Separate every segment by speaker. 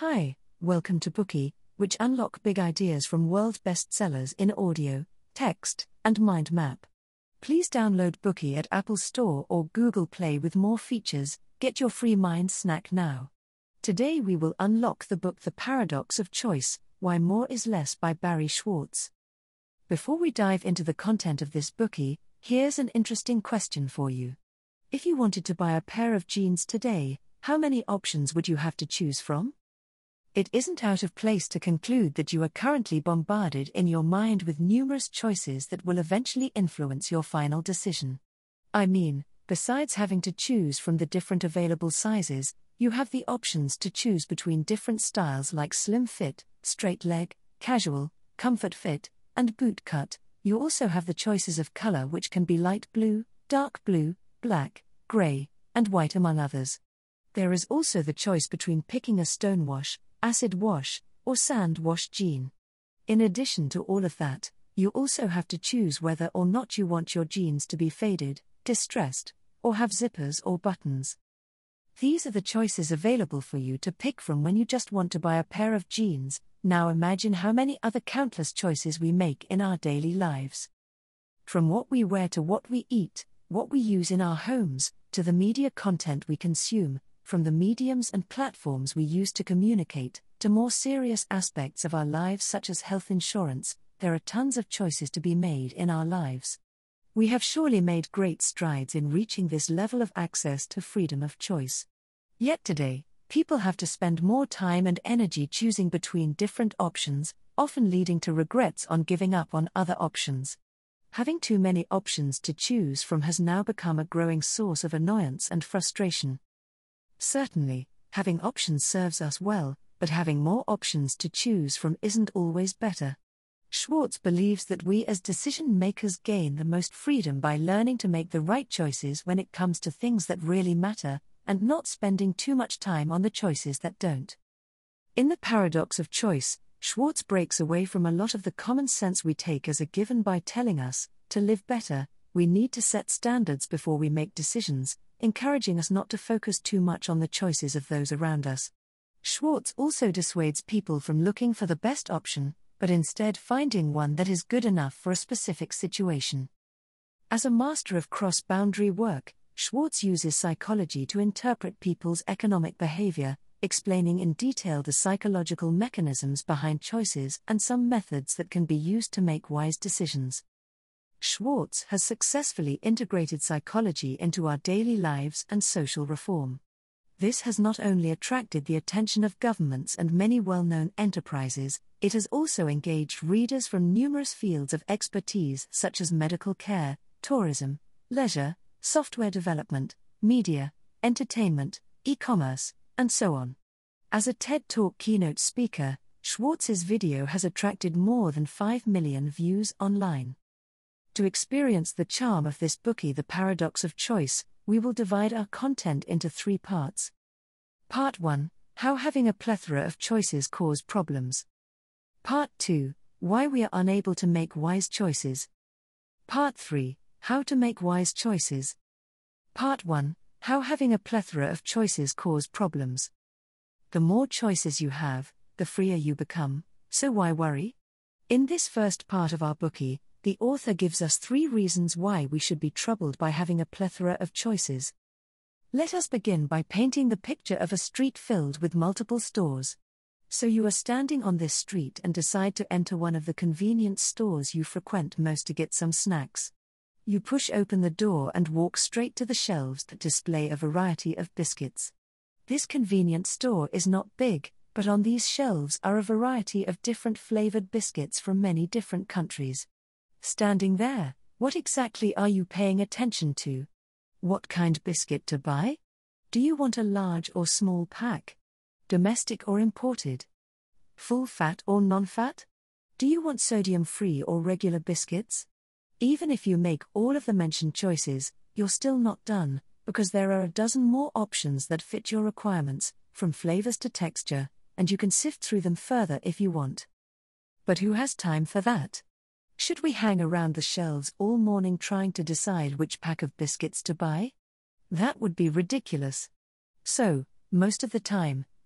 Speaker 1: Hi, welcome to Bookey, which unlock big ideas from world bestsellers in audio, text, and mind map. Please download Bookey at Apple Store or Google Play with more features. Get your free mind snack now. Today we will unlock the book The Paradox of Choice, Why More is Less by Barry Schwartz. Before we dive into the content of this Bookey, here's an interesting question for you. If you wanted to buy a pair of jeans today, how many options would you have to choose from? It isn't out of place to conclude that you are currently bombarded in your mind with numerous choices that will eventually influence your final decision. I mean, besides having to choose from the different available sizes, you have the options to choose between different styles like slim fit, straight leg, casual, comfort fit, and boot cut. You also have the choices of color, which can be light blue, dark blue, black, gray, and white, among others. There is also the choice between picking a stonewash, acid wash, or sand wash jean. In addition to all of that, you also have to choose whether or not you want your jeans to be faded, distressed, or have zippers or buttons. These are the choices available for you to pick from when you just want to buy a pair of jeans. Now imagine how many other countless choices we make in our daily lives. From what we wear to what we eat, what we use in our homes, to the media content we consume, from the mediums and platforms we use to communicate, to more serious aspects of our lives such as health insurance, there are tons of choices to be made in our lives. We have surely made great strides in reaching this level of access to freedom of choice. Yet today, people have to spend more time and energy choosing between different options, often leading to regrets on giving up on other options. Having too many options to choose from has now become a growing source of annoyance and frustration. Certainly, having options serves us well, but having more options to choose from isn't always better. Schwartz believes that we as decision makers gain the most freedom by learning to make the right choices when it comes to things that really matter, and not spending too much time on the choices that don't. In The Paradox of Choice, Schwartz breaks away from a lot of the common sense we take as a given by telling us, to live better, we need to set standards before we make decisions, encouraging us not to focus too much on the choices of those around us. Schwartz also dissuades people from looking for the best option, but instead finding one that is good enough for a specific situation. As a master of cross-boundary work, Schwartz uses psychology to interpret people's economic behavior, explaining in detail the psychological mechanisms behind choices and some methods that can be used to make wise decisions. Schwartz has successfully integrated psychology into our daily lives and social reform. This has not only attracted the attention of governments and many well-known enterprises, it has also engaged readers from numerous fields of expertise such as medical care, tourism, leisure, software development, media, entertainment, e-commerce, and so on. As a TED Talk keynote speaker, Schwartz's video has attracted more than 5 million views online. To experience the charm of this Bookey, The Paradox of Choice, we will divide our content into 3 parts. Part 1, How having a plethora of choices cause problems. Part 2, Why we are unable to make wise choices. Part 3, How to make wise choices. Part 1, How having a plethora of choices cause problems. The more choices you have, the freer you become, so why worry? In this first part of our Bookey, the author gives us 3 reasons why we should be troubled by having a plethora of choices. Let us begin by painting the picture of a street filled with multiple stores. So you are standing on this street and decide to enter one of the convenience stores you frequent most to get some snacks. You push open the door and walk straight to the shelves that display a variety of biscuits. This convenience store is not big, but on these shelves are a variety of different flavored biscuits from many different countries. Standing there, what exactly are you paying attention to? What kind biscuit to buy? Do you want a large or small pack? Domestic or imported? Full fat or non-fat? Do you want sodium-free or regular biscuits? Even if you make all of the mentioned choices, you're still not done, because there are a dozen more options that fit your requirements, from flavors to texture, and you can sift through them further if you want. But who has time for that? Should we hang around the shelves all morning trying to decide which pack of biscuits to buy? That would be ridiculous. So, most of the time,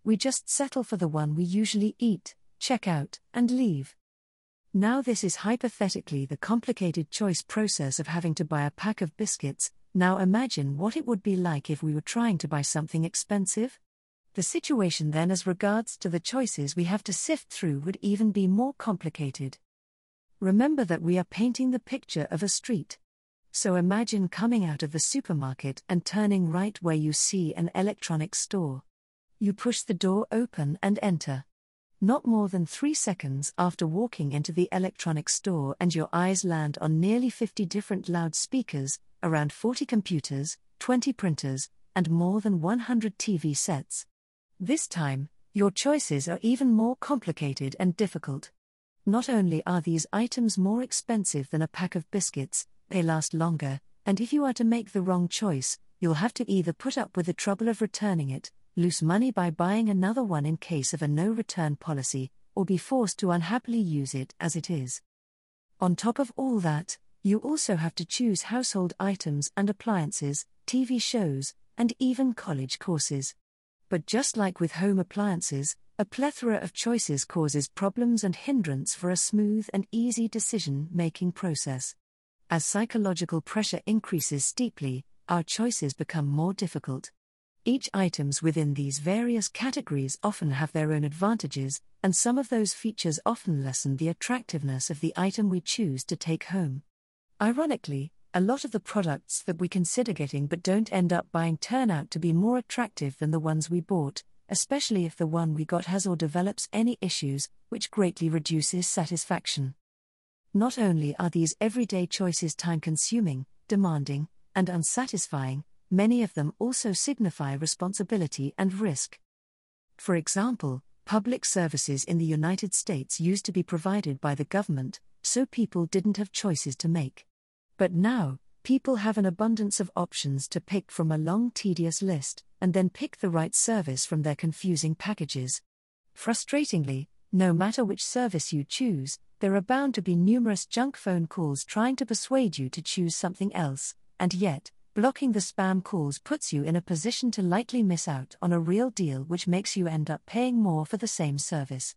Speaker 1: we just settle for the one we usually eat, check out, and leave. Now this is hypothetically the complicated choice process of having to buy a pack of biscuits. Now imagine what it would be like if we were trying to buy something expensive. The situation then as regards to the choices we have to sift through would even be more complicated. Remember that we are painting the picture of a street. So imagine coming out of the supermarket and turning right where you see an electronics store. You push the door open and enter. Not more than 3 seconds after walking into the electronics store and your eyes land on nearly 50 different loudspeakers, around 40 computers, 20 printers, and more than 100 TV sets. This time, your choices are even more complicated and difficult. Not only are these items more expensive than a pack of biscuits, they last longer, and if you are to make the wrong choice, you'll have to either put up with the trouble of returning it, lose money by buying another one in case of a no-return policy, or be forced to unhappily use it as it is. On top of all that, you also have to choose household items and appliances, TV shows, and even college courses. But just like with home appliances, a plethora of choices causes problems and hindrance for a smooth and easy decision-making process. As psychological pressure increases steeply, our choices become more difficult. Each items within these various categories often have their own advantages, and some of those features often lessen the attractiveness of the item we choose to take home. Ironically, a lot of the products that we consider getting but don't end up buying turn out to be more attractive than the ones we bought, especially if the one we got has or develops any issues, which greatly reduces satisfaction. Not only are these everyday choices time-consuming, demanding, and unsatisfying, many of them also signify responsibility and risk. For example, public services in the United States used to be provided by the government, so people didn't have choices to make. But now, people have an abundance of options to pick from a long, tedious list, and then pick the right service from their confusing packages. Frustratingly, no matter which service you choose, there are bound to be numerous junk phone calls trying to persuade you to choose something else, and yet, blocking the spam calls puts you in a position to likely miss out on a real deal, which makes you end up paying more for the same service.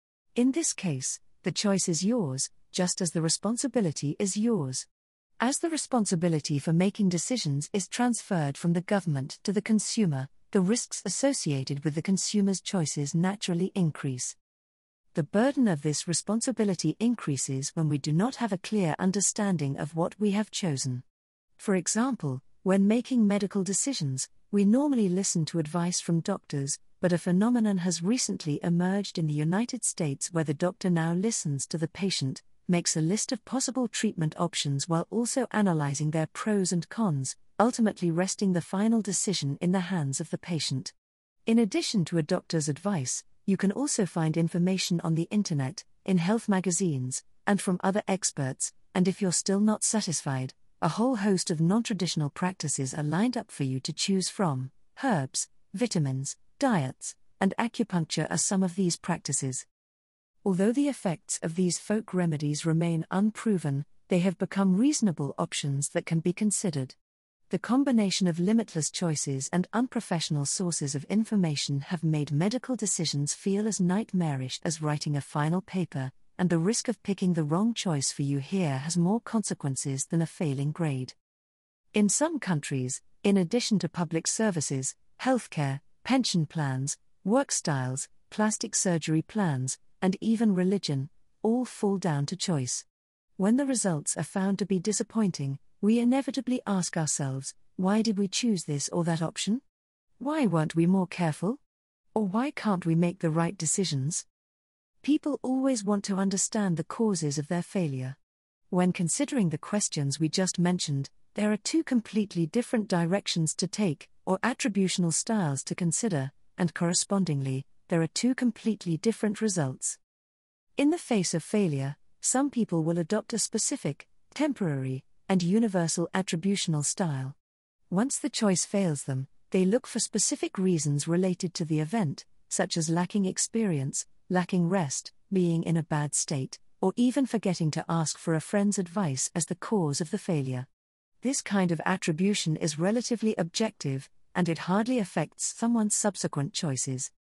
Speaker 1: In this case, the choice is yours, just as the responsibility is yours. As the responsibility for making decisions is transferred from the government to the consumer, the risks associated with the consumer's choices naturally increase. The burden of this responsibility increases when we do not have a clear understanding of what we have chosen. For example, when making medical decisions, we normally listen to advice from doctors, but a phenomenon has recently emerged in the United States where the doctor now listens to the patient, makes a list of possible treatment options while also analyzing their pros and cons, ultimately resting the final decision in the hands of the patient. In addition to a doctor's advice, you can also find information on the internet, in health magazines, and from other experts, and if you're still not satisfied, a whole host of non-traditional practices are lined up for you to choose from. Herbs, vitamins, diets, and acupuncture are some of these practices. Although the effects of these folk remedies remain unproven, they have become reasonable options that can be considered. The combination of limitless choices and unprofessional sources of information have made medical decisions feel as nightmarish as writing a final paper, and the risk of picking the wrong choice for you here has more consequences than a failing grade. In some countries, in addition to public services, healthcare, pension plans, work styles, plastic surgery plans, and even religion, all fall down to choice. When the results are found to be disappointing, we inevitably ask ourselves, why did we choose this or that option? Why weren't we more careful? Or why can't we make the right decisions? People always want to understand the causes of their failure. When considering the questions we just mentioned, there are two completely different directions to take, or attributional styles to consider, and correspondingly, there are two completely different results. In the face of failure, some people will adopt a specific, temporary, and universal attributional style. Once the choice fails them, they look for specific reasons related to the event, such as lacking experience, lacking rest, being in a bad state, or even forgetting to ask for a friend's advice as the cause of the failure. This kind of attribution is relatively objective, and it hardly affects someone's subsequent choices.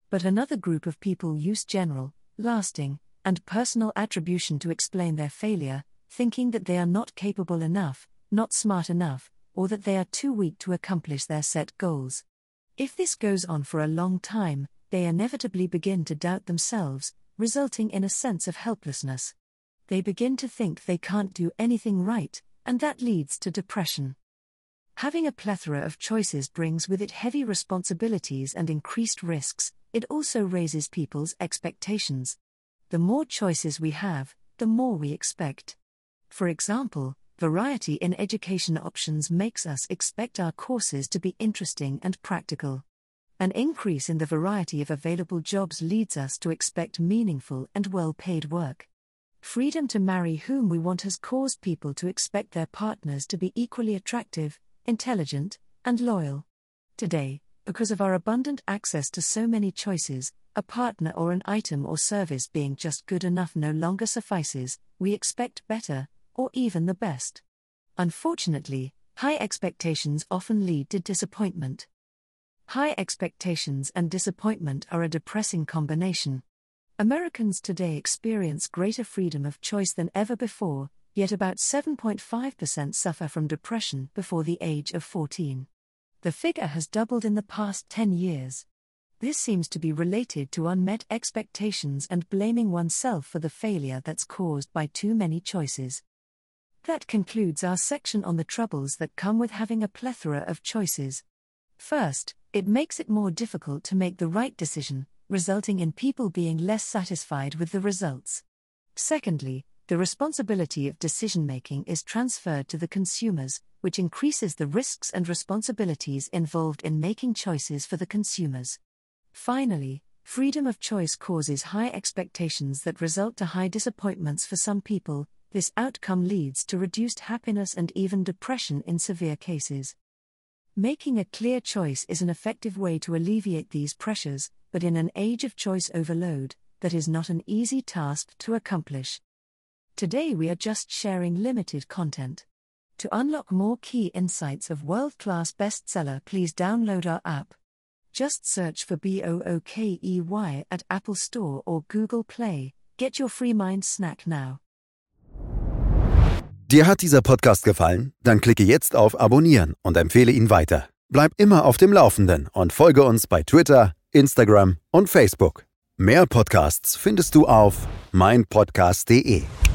Speaker 1: But another group of people use general, lasting, and personal attribution to explain their failure, thinking that they are not capable enough, not smart enough, or that they are too weak to accomplish their set goals. If this goes on for a long time, they inevitably begin to doubt themselves, resulting in a sense of helplessness. They begin to think they can't do anything right, and that leads to depression. Having a plethora of choices brings with it heavy responsibilities and increased risks. It also raises people's expectations. The more choices we have, the more we expect. For example, variety in education options makes us expect our courses to be interesting and practical. An increase in the variety of available jobs leads us to expect meaningful and well-paid work. Freedom to marry whom we want has caused people to expect their partners to be equally attractive, intelligent, and loyal. Today, because of our abundant access to so many choices, a partner or an item or service being just good enough no longer suffices. We expect better, or even the best. Unfortunately, high expectations often lead to disappointment. High expectations and disappointment are a depressing combination. Americans today experience greater freedom of choice than ever before, yet about 7.5% suffer from depression before the age of 14. The figure has doubled in the past 10 years. This seems to be related to unmet expectations and blaming oneself for the failure that's caused by too many choices. That concludes our section on the troubles that come with having a plethora of choices. First, it makes it more difficult to make the right decision, resulting in people being less satisfied with the results. Secondly, the responsibility of decision-making is transferred to the consumers, which increases the risks and responsibilities involved in making choices for the consumers. Finally, freedom of choice causes high expectations that result to high disappointments for some people. This outcome leads to reduced happiness and even depression in severe cases. Making a clear choice is an effective way to alleviate these pressures, but in an age of choice overload, that is not an easy task to accomplish. Today we are just sharing limited content. To unlock more key insights of world-class bestseller, please download our app. Just search for BOOKEY at Apple Store or Google Play. Get your free mind snack now.
Speaker 2: Dir hat dieser Podcast gefallen? Dann klicke jetzt auf Abonnieren und empfehle ihn weiter. Bleib immer auf dem Laufenden und folge uns bei Twitter, Instagram und Facebook. Mehr Podcasts findest du auf meinpodcast.de.